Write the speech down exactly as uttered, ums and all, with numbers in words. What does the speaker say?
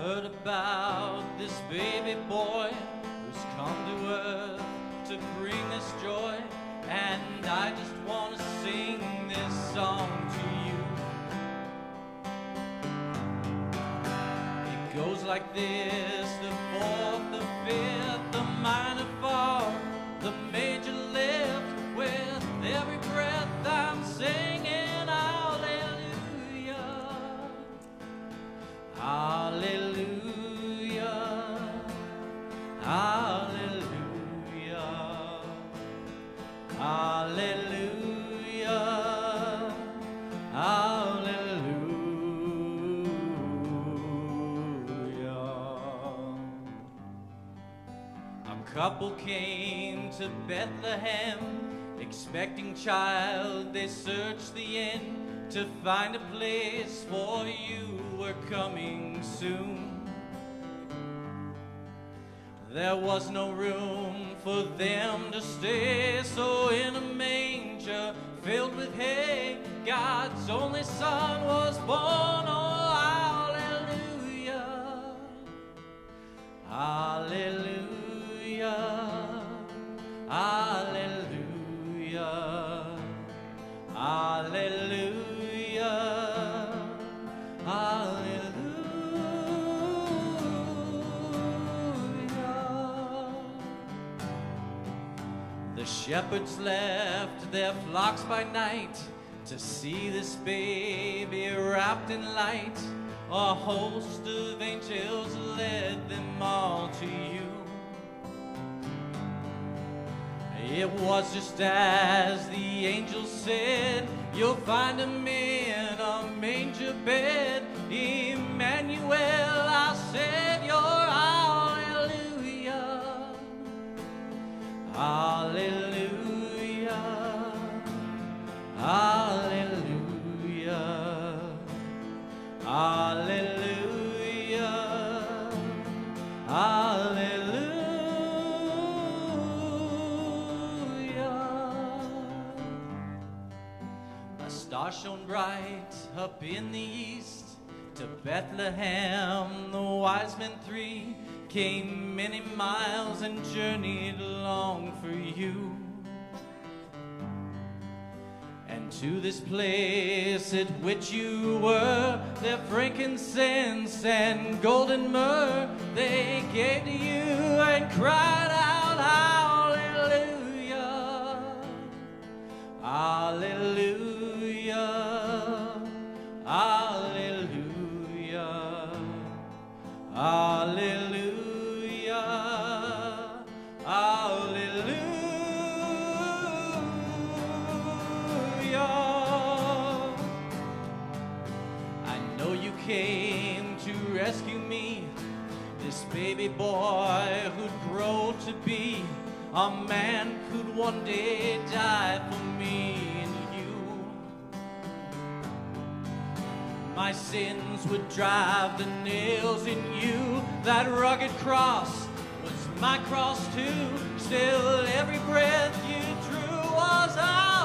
heard about this baby boy who's come to earth to bring us joy, and I just want to sing this song to you. It goes like this: the fourth, the fifth, the minor fall, the major lift. With every breath I'm singing hallelujah, hallelujah, hallelujah, hallelujah, hallelujah. A couple came to Bethlehem, expecting child. They searched the inn to find a place, for you were coming soon. There was no room for them to stay, so in a manger filled with hay, God's only son was born. Oh, hallelujah, hallelujah, hallelujah, hallelujah, hallelujah. The shepherds left their flocks by night to see this baby wrapped in light. A host of angels led them all to you. It was just as the angel said, you'll find him in a manger bed. Emmanuel, our Savior, hallelujah, hallelujah, hallelujah, hallelujah, hallelujah. A star shone bright up in the east. To Bethlehem the wise men three came many miles and journeyed along for you. And to this place at which you were, their frankincense and golden myrrh they gave to you and cried out, hallelujah, hallelujah, hallelujah, hallelujah, hallelujah. I know you came to rescue me, this baby boy who'd grow to be a man who'd one day die for me and you. My sins would drive the nails in you. That rugged cross was my cross too. Still every breath you drew was out.